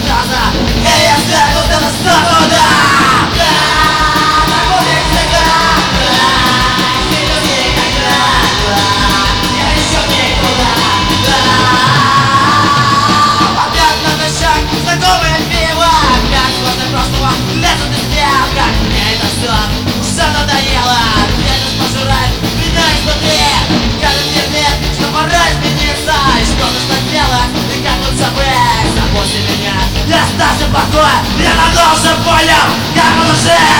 глаза, и я стану до настолько, да. Знакомое пиво, как после прошлого лезут из дел, как мне это все уже надоело. Где-то пожирает меня изнутри, кажется мне, что пора измениться, и что нужно делать, и как лучше быть. А после меня я остался в покое, я на должен понял, как он уже.